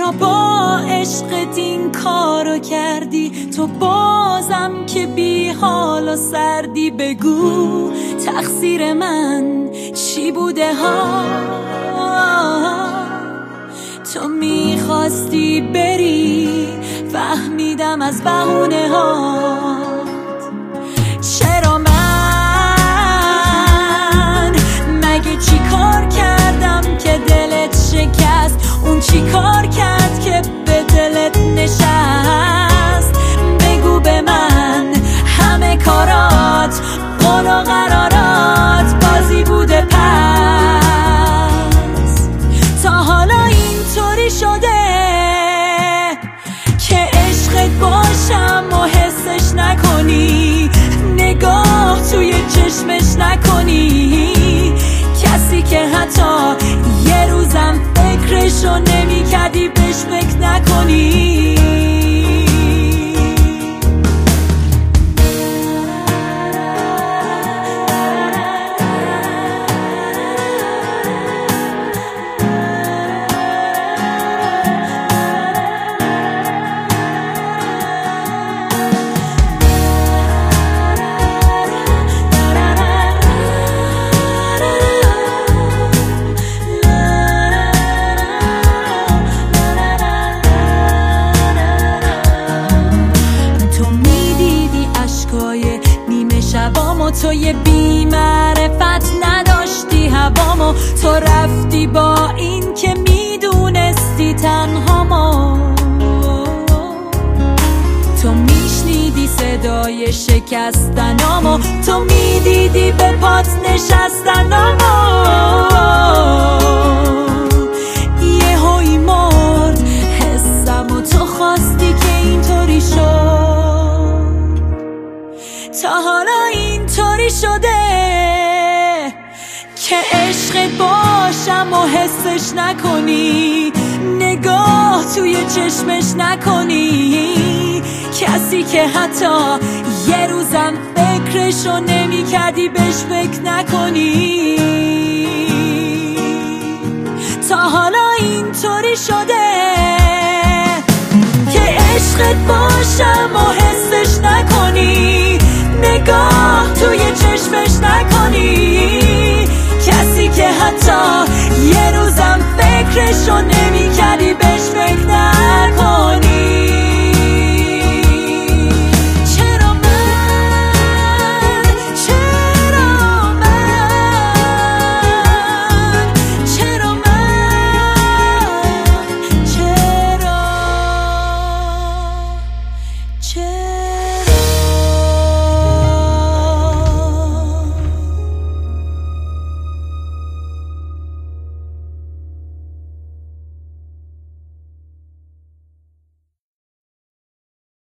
چرا با عشقت این کارو کردی؟ تو بازم که بی حال و سردی، بگو تقصیر من چی بوده ها؟ تو میخواستی بری، فهمیدم از بهونه ها. چرا من مگه چی کار کردم که دلت شکست؟ اون چی کار کرد که به دلت نشست؟ بگو به من همه کارات قول و قرارات بازی بوده، پس تا حالا اینطوری شده که عشقت باشم و حسش نکنی، نگاه توی چشمش نکنی، کسی که حتی یه روزم فکرشو نمی کردی بهش فکر نکنی. تو یه بی‌معرفت نداشتی هوامو، تو رفتی با این که میدونستی تنهامو. تو میشنیدی صدای شکستنامو، تو میدیدی به پات نشستنامو. یه هوی مرد حسم و تو خواستی که اینطوری شد. تا حالا اینطوری شده که عشقت باشم و حسش نکنی، نگاه توی چشمش نکنی، کسی که حتی یه روزم فکرشو نمی کردی بهش فکر نکنی. تا حالا اینطوری شده که عشقت باشم و حسش نکنی، نگاه توی چشمش نکنی،